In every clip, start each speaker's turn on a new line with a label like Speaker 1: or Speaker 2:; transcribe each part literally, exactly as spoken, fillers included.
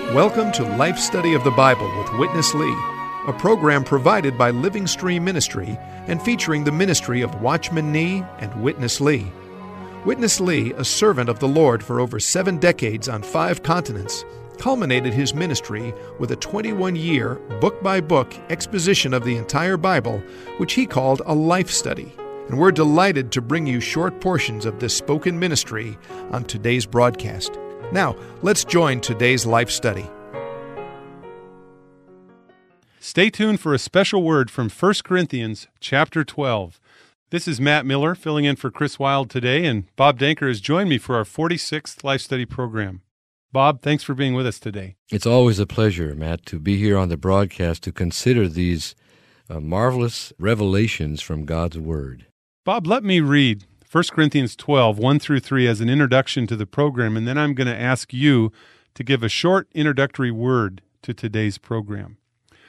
Speaker 1: Welcome to Life Study of the Bible with Witness Lee, a program provided by Living Stream Ministry and featuring the ministry of Watchman Nee and Witness Lee. Witness Lee, a servant of the Lord for over seven decades on five continents, culminated his ministry with a twenty-one-year, book-by-book exposition of the entire Bible, which he called a life study. And we're delighted to bring you short portions of this spoken ministry on today's broadcast. Now, let's join today's life study.
Speaker 2: Stay tuned for a special word from First Corinthians chapter twelve. This is Matt Miller filling in for Chris Wilde today, and Bob Danker has joined me for our forty-sixth Life Study program. Bob, thanks for being with us today.
Speaker 3: It's always a pleasure, Matt, to be here on the broadcast to consider these uh, marvelous revelations from God's Word.
Speaker 2: Bob, let me read First Corinthians twelve, one through three as an introduction to the program, and then I'm going to ask you to give a short introductory word to today's program.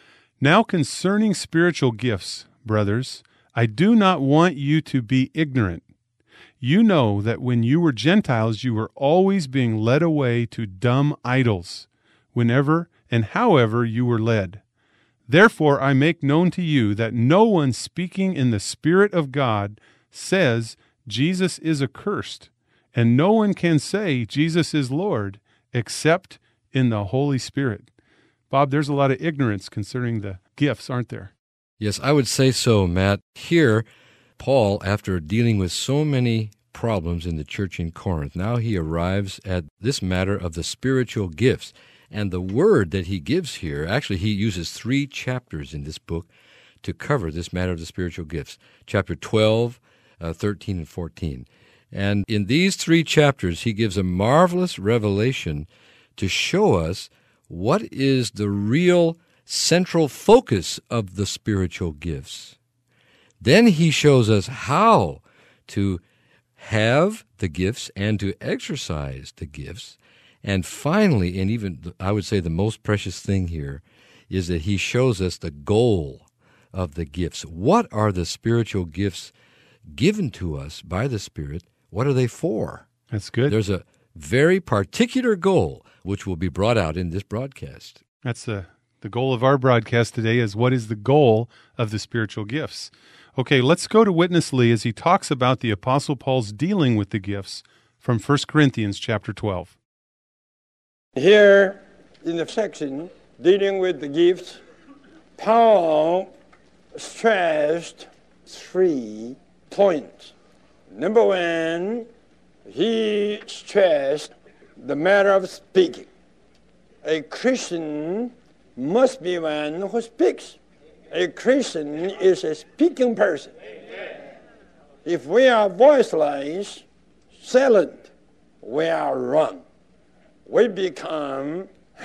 Speaker 2: Now concerning spiritual gifts, brothers, I do not want you to be ignorant. You know that when you were Gentiles, you were always being led away to dumb idols, whenever and however you were led. Therefore I make known to you that no one speaking in the Spirit of God says Jesus is accursed, and no one can say Jesus is Lord except in the Holy Spirit. Bob, there's a lot of ignorance concerning the gifts, aren't there?
Speaker 3: Yes, I would say so, Matt. Here, Paul, after dealing with so many problems in the church in Corinth, now he arrives at this matter of the spiritual gifts. And the word that he gives here, actually he uses three chapters in this book to cover this matter of the spiritual gifts. Chapter twelve, uh, thirteen, and fourteen. And in these three chapters, he gives a marvelous revelation to show us what is the real central focus of the spiritual gifts. Then he shows us how to have the gifts and to exercise the gifts. And finally, and even I would say the most precious thing here, is that he shows us the goal of the gifts. What are the spiritual gifts given to us by the Spirit? What are they for?
Speaker 2: That's good.
Speaker 3: There's a very particular goal which will be brought out in this broadcast.
Speaker 2: That's the, the goal of our broadcast today is what is the goal of the spiritual gifts? Okay, let's go to Witness Lee as he talks about the Apostle Paul's dealing with the gifts from First Corinthians chapter twelve.
Speaker 4: Here in the section dealing with the gifts, Paul stressed three points. Number one, he stressed the matter of speaking. A Christian must be one who speaks. A Christian is a speaking person. If we are voiceless, silent, we are wrong. We become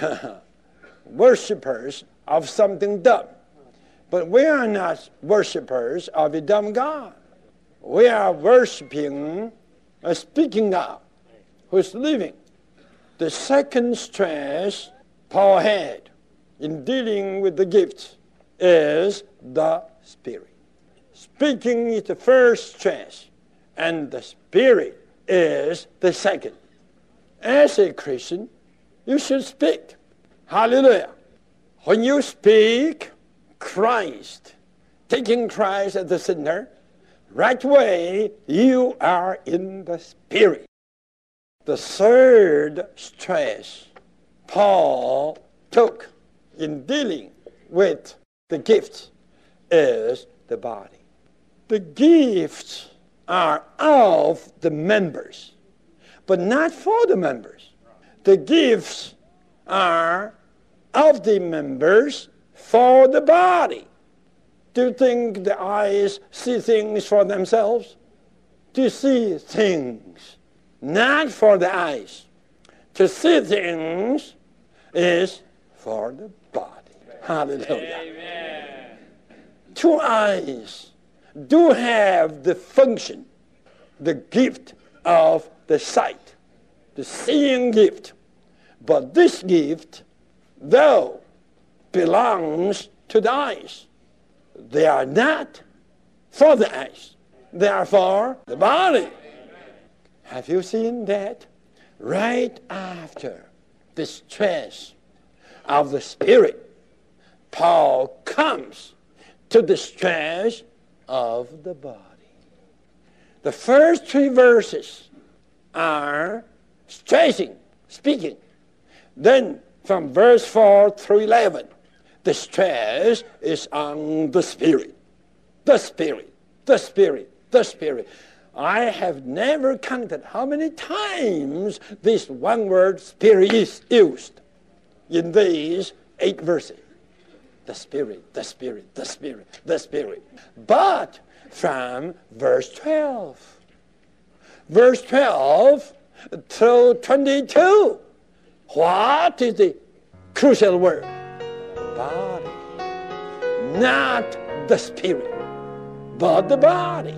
Speaker 4: worshippers of something dumb. But we are not worshippers of a dumb God. We are worshiping a speaking God who's living. The second stress Paul had in dealing with the gifts is the Spirit. Speaking is the first stress, and the Spirit is the second. As a Christian, you should speak. Hallelujah. When you speak Christ, taking Christ as the center, right away you are in the Spirit. The third stress Paul took in dealing with the gifts is the body. The gifts are of the members, but not for the members. The gifts are of the members for the body. Do you think the eyes see things for themselves? To see things, not for the eyes. To see things is for the body. Hallelujah. Amen. Two eyes do have the function, the gift of the sight, the seeing gift. But this gift, though, belongs to the eyes. They are not for the eyes. They are for the body. Have you seen that? Right after the stress of the Spirit, Paul comes to the stress of the body. The first three verses are stressing, speaking. Then from verse four through eleven, the stress is on the Spirit. The Spirit, the Spirit, the Spirit. I have never counted how many times this one word Spirit is used in these eight verses. The Spirit, the Spirit, the Spirit, the Spirit. But from verse twelve, verse twelve through twenty-two, what is the crucial word? Body. Not the Spirit, but the body.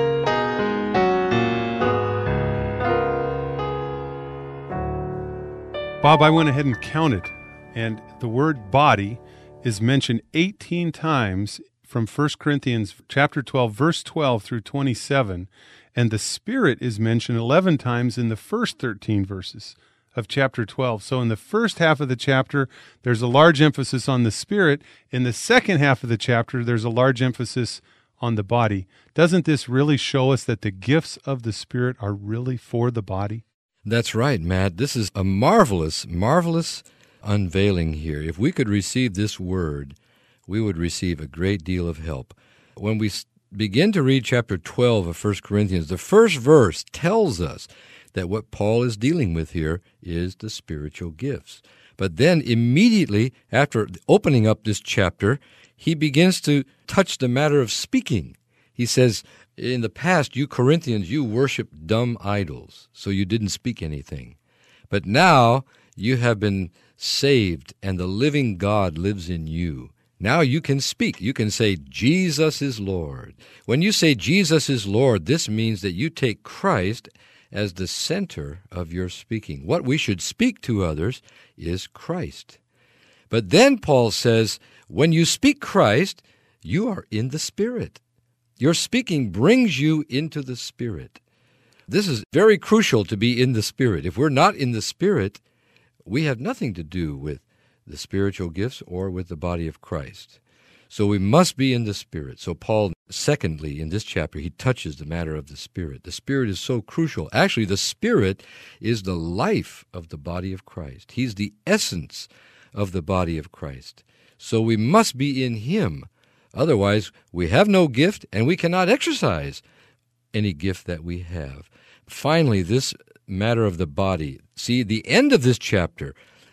Speaker 2: Bob, I went ahead and counted, and the word body is mentioned eighteen times from First Corinthians chapter twelve, verse twelve through twenty-seven, and the Spirit is mentioned eleven times in the first thirteen verses of chapter twelve. So in the first half of the chapter, there's a large emphasis on the Spirit. In the second half of the chapter, there's a large emphasis on the body. Doesn't this really show us that the gifts of the Spirit are really for the body?
Speaker 3: That's right, Matt. This is a marvelous, marvelous unveiling here. If we could receive this word, we would receive a great deal of help. When we begin to read chapter twelve of First Corinthians, the first verse tells us that what Paul is dealing with here is the spiritual gifts. But then immediately after opening up this chapter, he begins to touch the matter of speaking. He says, in the past, you Corinthians, you worshiped dumb idols, so you didn't speak anything. But now you have been saved, and the living God lives in you. Now you can speak. You can say, Jesus is Lord. When you say Jesus is Lord, this means that you take Christ as the center of your speaking. What we should speak to others is Christ. But then Paul says, when you speak Christ, you are in the Spirit. Your speaking brings you into the Spirit. This is very crucial to be in the Spirit. If we're not in the Spirit, we have nothing to do with the spiritual gifts or with the body of Christ. So we must be in the Spirit. So Paul, secondly, in this chapter, he touches the matter of the Spirit. The Spirit is so crucial. Actually, the Spirit is the life of the body of Christ. He's the essence of the body of Christ. So we must be in Him. Otherwise, we have no gift, and we cannot exercise any gift that we have. Finally, this matter of the body. See, the end of this chapter,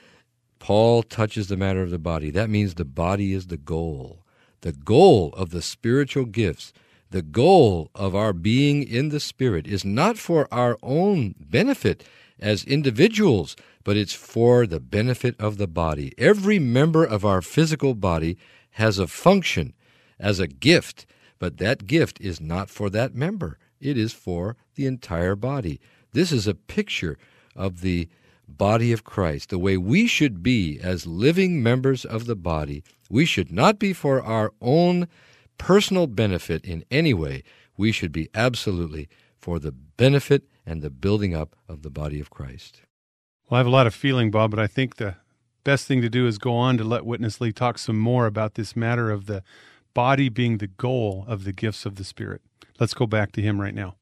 Speaker 3: Paul touches the matter of the body. That means the body is the goal. The goal of the spiritual gifts, the goal of our being in the Spirit is not for our own benefit as individuals, but it's for the benefit of the body. Every member of our physical body has a function as a gift, but that gift is not for that member. It is for the entire body. This is a picture of the body of Christ, the way we should be as living members of the body. We should not be for our own personal benefit in any way. We should be absolutely for the benefit and the building up of the body of Christ.
Speaker 2: Well, I have a lot of feeling, Bob, but I think the best thing to do is go on to let Witness Lee talk some more about this matter of the body being the goal of the gifts of the Spirit. Let's go back to him right now.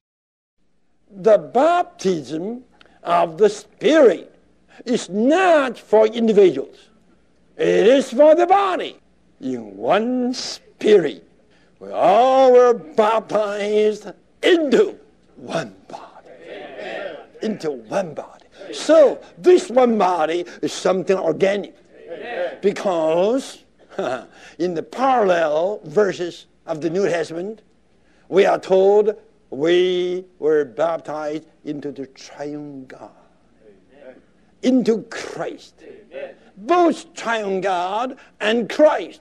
Speaker 4: The baptism of the Spirit is not for individuals. It is for the body. In one Spirit, we all were baptized into one body. Amen. Into one body. So this one body is something organic. Amen. Because in the parallel verses of the New Testament, we are told we were baptized into the triune God. Amen. Into Christ. Amen. Both triune God and Christ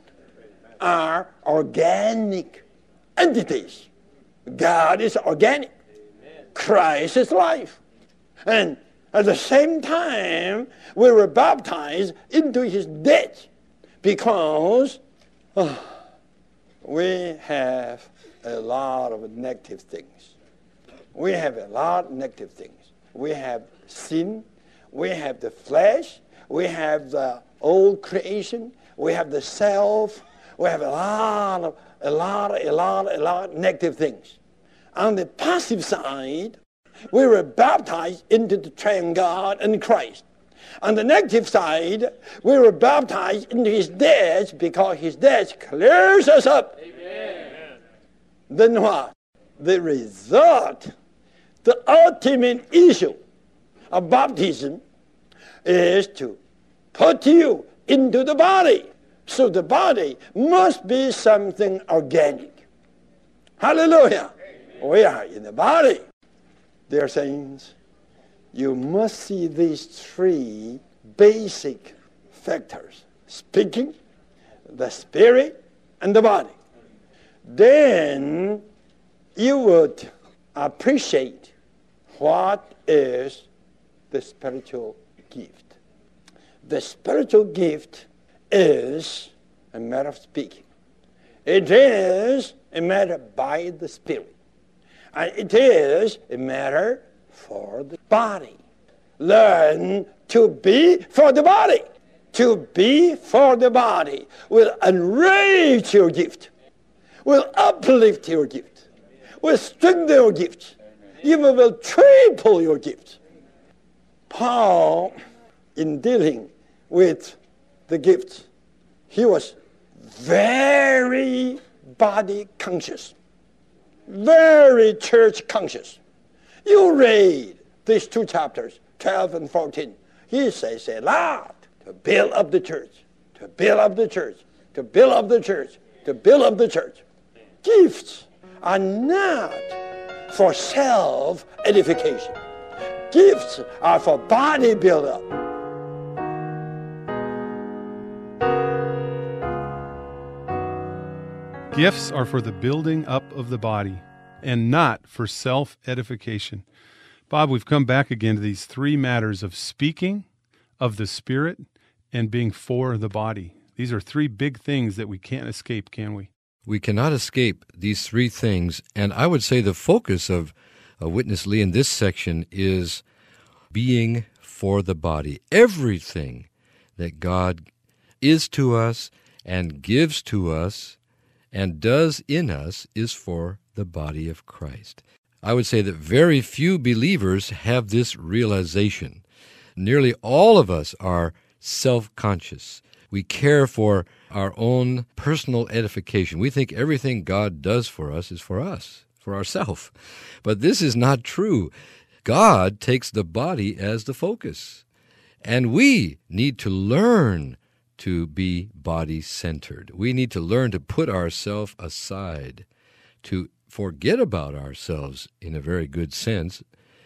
Speaker 4: are organic entities. God is organic. Amen. Christ is life. And at the same time, we were baptized into His death because oh, we have a lot of negative things. We have a lot of negative things. We have sin. We have the flesh. We have the old creation. We have the self. We have a lot of, a lot, a lot, a lot of negative things. On the positive side, we were baptized into the triune God and Christ. On the negative side, we were baptized into his death because his death clears us up. Amen. Then what? The result, the ultimate issue of baptism is to put you into the body. So the body must be something organic. Hallelujah. Amen. We are in the body. Dear saints, you must see these three basic factors: speaking, the spirit, and the body. Then you would appreciate what is the spiritual gift. The spiritual gift is a matter of speaking. It is a matter by the Spirit. And it is a matter for the body. Learn to be for the body. To be for the body will enrich your gift, will uplift your gift, will strengthen your gift, even will triple your gift. Paul, in dealing with the gifts, he was very body conscious, very church conscious. You read these two chapters, twelve and fourteen. He says a lot to build up the church, to build up the church, to build up the church, to build up the church. Gifts are not for self-edification. Gifts are for body build-up.
Speaker 2: Gifts are for the building up of the body and not for self-edification. Bob, we've come back again to these three matters of speaking, of the Spirit, and being for the body. These are three big things that we can't escape, can we?
Speaker 3: We cannot escape these three things, and I would say the focus of uh, Witness Lee in this section is being for the body. Everything that God is to us and gives to us and does in us is for the body of Christ. I would say that very few believers have this realization. Nearly all of us are self-conscious. We care for our own personal edification. We think everything God does for us is for us, for ourselves. But this is not true. God takes the body as the focus. And we need to learn to be body-centered. We need to learn to put ourselves aside, to forget about ourselves in a very good sense,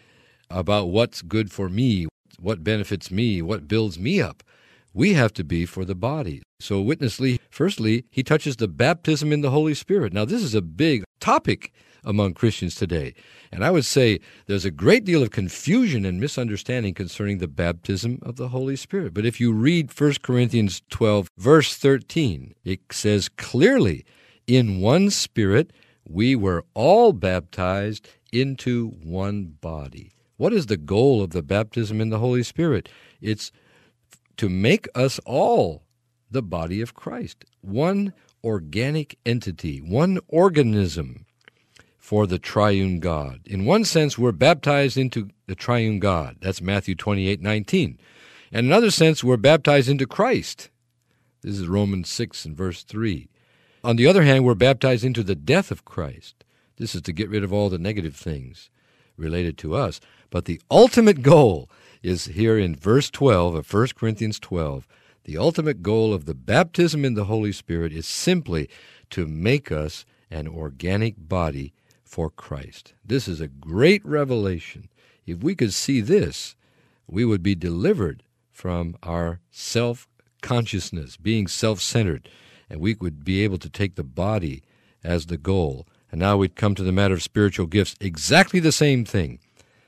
Speaker 3: about what's good for me, what benefits me, what builds me up. We have to be for the body. So Witness Lee, firstly, he touches the baptism in the Holy Spirit. Now, this is a big topic among Christians today. And I would say there's a great deal of confusion and misunderstanding concerning the baptism of the Holy Spirit. But if you read First Corinthians twelve, verse thirteen, it says clearly, in one Spirit we were all baptized into one body. What is the goal of the baptism in the Holy Spirit? It's to make us all the body of Christ, one organic entity, one organism for the triune God. In one sense, we're baptized into the triune God. That's Matthew twenty-eight nineteen. In another sense, we're baptized into Christ. This is Romans six and verse three. On the other hand, we're baptized into the death of Christ. This is to get rid of all the negative things related to us. But the ultimate goal is here in verse twelve of First Corinthians twelve. The ultimate goal of the baptism in the Holy Spirit is simply to make us an organic body for Christ. This is a great revelation. If we could see this, we would be delivered from our self-consciousness, being self-centered, and we would be able to take the body as the goal. And now we'd come to the matter of spiritual gifts, exactly the same thing.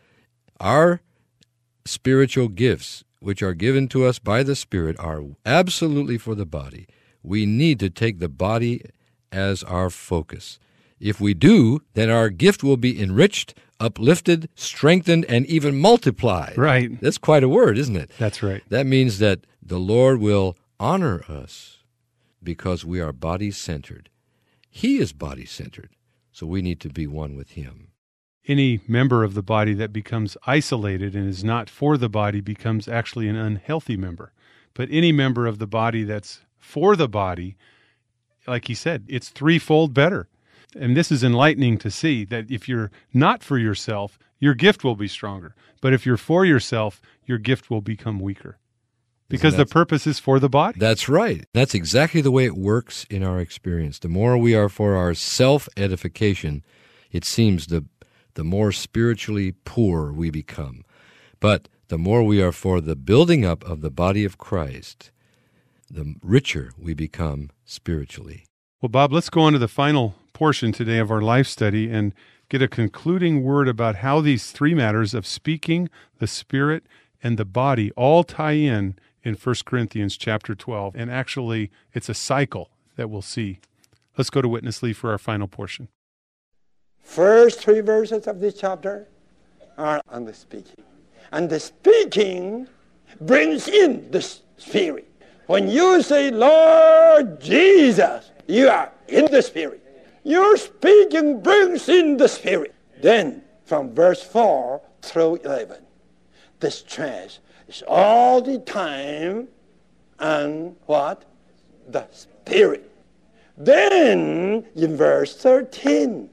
Speaker 3: Our spiritual gifts, which are given to us by the Spirit, are absolutely for the body. We need to take the body as our focus. If we do, then our gift will be enriched, uplifted, strengthened, and even multiplied.
Speaker 2: Right.
Speaker 3: That's quite a word, isn't it?
Speaker 2: That's right.
Speaker 3: That means that the Lord will honor us because we are body-centered. He is body-centered, so we need to be one with Him.
Speaker 2: Any member of the body that becomes isolated and is not for the body becomes actually an unhealthy member. But any member of the body that's for the body, like he said, it's threefold better. And this is enlightening to see that if you're not for yourself, your gift will be stronger. But if you're for yourself, your gift will become weaker. Because the purpose is for the body.
Speaker 3: That's right. That's exactly the way it works in our experience. The more we are for our self-edification, it seems the, the more spiritually poor we become. But the more we are for the building up of the body of Christ, the richer we become spiritually.
Speaker 2: Well, Bob, let's go on to the final portion today of our life study and get a concluding word about how these three matters of speaking, the spirit, and the body all tie in in First Corinthians chapter twelve. And actually, it's a cycle that we'll see. Let's go to Witness Lee for our final portion.
Speaker 4: First three verses of this chapter are on the speaking. And the speaking brings in the spirit. When you say, Lord Jesus, you are in the spirit. Your speaking brings in the spirit. Then, from verse four through eleven, the stress is all the time on what? The spirit. Then, in verse thirteen,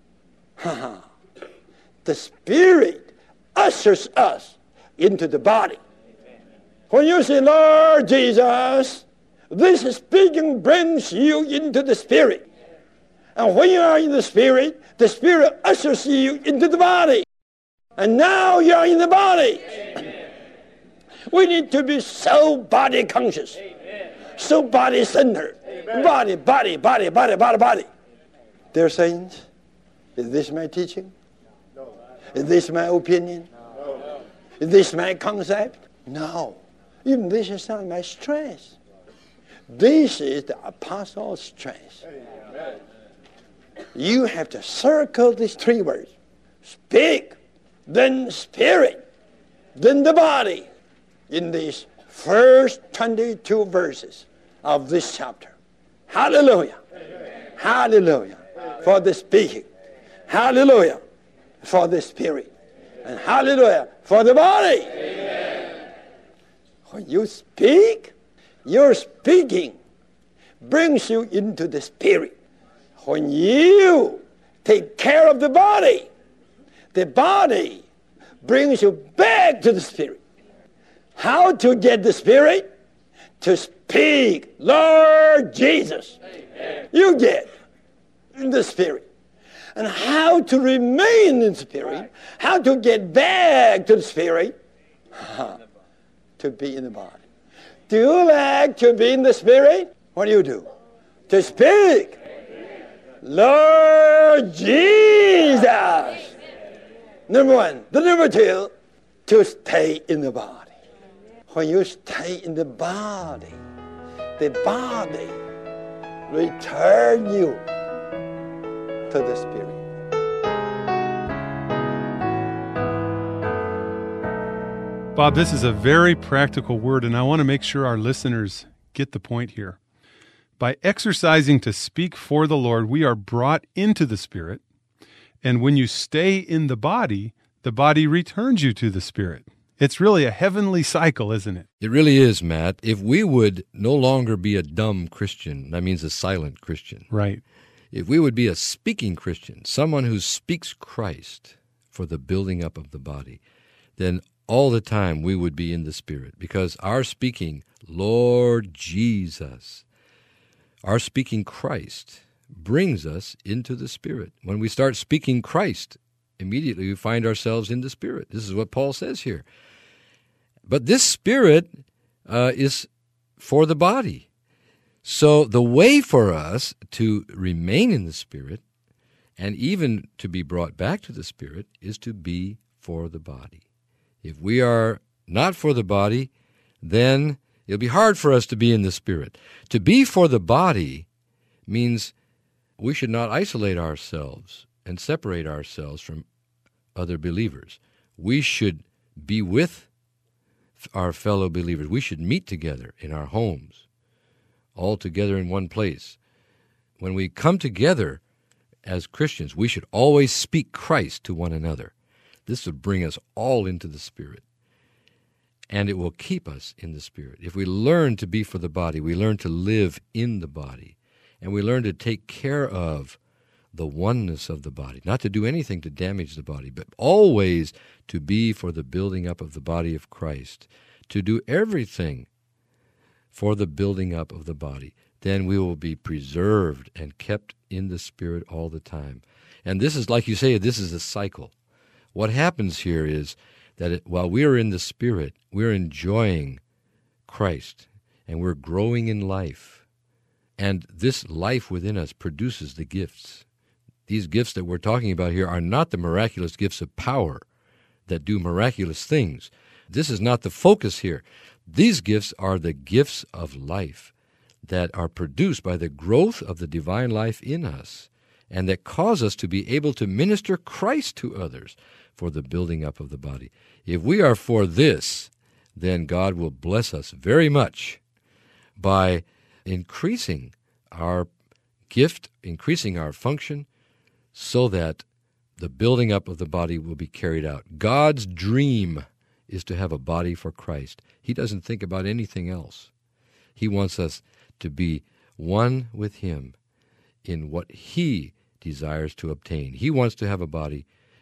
Speaker 4: the spirit ushers us into the body. When you say, Lord Jesus, this speaking brings you into the spirit. And when you are in the spirit, the spirit ushers you into the body. And now you are in the body. Amen. We need to be so body conscious, Amen. So body centered. Amen. Body, body, body, body, body, body. Dear saints, is this my teaching? No. Is this my opinion? No. Is this my concept? No. Even this is not my strength. This is the apostle's strength. Amen. You have to circle these three words. Speak, then spirit, then the body, in these first twenty-two verses of this chapter. Hallelujah. Amen. Hallelujah. Amen. For the speaking. Hallelujah. For the spirit. And hallelujah. For the body. Amen. When you speak, your speaking brings you into the spirit. When you take care of the body, the body brings you back to the spirit. How to get the spirit? To speak, Lord Jesus. Amen. You get in the spirit. And how to remain in the spirit, how to get back to the spirit, huh, to be in the body. Do you like to be in the spirit? What do you do? To speak. Lord Jesus. Number one. The number two, to stay in the body. When you stay in the body, the body return you to the spirit.
Speaker 2: Bob, this is a very practical word, and I want to make sure our listeners get the point here. By exercising to speak for the Lord, we are brought into the Spirit. And when you stay in the body, the body returns you to the Spirit. It's really a heavenly cycle, isn't it?
Speaker 3: It really is, Matt. If we would no longer be a dumb Christian, that means a silent Christian.
Speaker 2: Right.
Speaker 3: If we would be a speaking Christian, someone who speaks Christ for the building up of the body, then all the time we would be in the Spirit. Because our speaking, Lord Jesus, our speaking Christ brings us into the Spirit. When we start speaking Christ, immediately we find ourselves in the Spirit. This is what Paul says here. But this Spirit uh, is for the body. So the way for us to remain in the Spirit and even to be brought back to the Spirit is to be for the body. If we are not for the body, then it'll be hard for us to be in the Spirit. To be for the body means we should not isolate ourselves and separate ourselves from other believers. We should be with our fellow believers. We should meet together in our homes, all together in one place. When we come together as Christians, we should always speak Christ to one another. This would bring us all into the Spirit, and it will keep us in the Spirit. If we learn to be for the body, we learn to live in the body, and we learn to take care of the oneness of the body, not to do anything to damage the body, but always to be for the building up of the body of Christ, to do everything for the building up of the body. Then we will be preserved and kept in the Spirit all the time. And this is, like you say, this is a cycle. What happens here is that it, while we are in the Spirit, we're enjoying Christ, and we're growing in life. And this life within us produces the gifts. These gifts that we're talking about here are not the miraculous gifts of power that do miraculous things. This is not the focus here. These gifts are the gifts of life that are produced by the growth of the divine life in us, and that cause us to be able to minister Christ to others for the building up of the body. If we are for this, then God will bless us very much by increasing our gift, increasing our function, so that the building up of the body will be carried out. God's dream is to have a body for Christ. He doesn't think about anything else. He wants us to be one with Him in what He desires to obtain. He wants to have a body.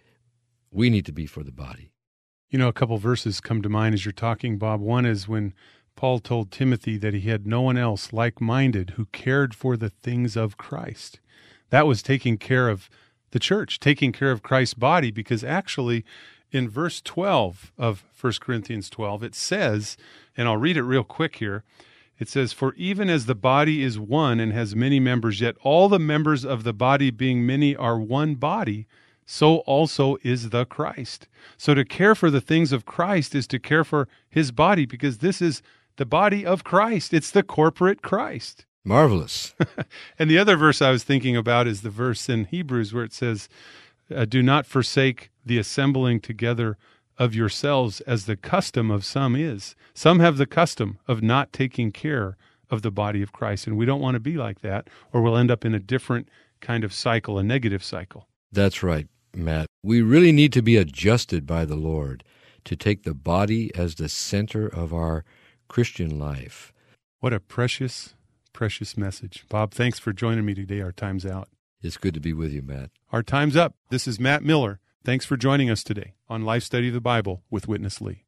Speaker 3: We need to be for the body.
Speaker 2: You know, a couple verses come to mind as you're talking, Bob. One is when Paul told Timothy that he had no one else like-minded who cared for the things of Christ. That was taking care of the church, taking care of Christ's body, because actually in verse twelve of First Corinthians twelve, it says, and I'll read it real quick here, it says, "For even as the body is one and has many members, yet all the members of the body being many are one body, so also is the Christ." So to care for the things of Christ is to care for His body, because this is the body of Christ. It's the corporate Christ.
Speaker 3: Marvelous.
Speaker 2: And the other verse I was thinking about is the verse in Hebrews where it says, uh, "Do not forsake the assembling together of yourselves as the custom of some is." Some have the custom of not taking care of the body of Christ, and we don't want to be like that, or we'll end up in a different kind of cycle, a negative cycle.
Speaker 3: That's right, Matt. We really need to be adjusted by the Lord to take the body as the center of our Christian life.
Speaker 2: What a precious, precious message. Bob, thanks for joining me today. Our time's out.
Speaker 3: It's good to be with you, Matt.
Speaker 2: Our time's up. This is Matt Miller. Thanks for joining us today on Life Study of the Bible with Witness Lee.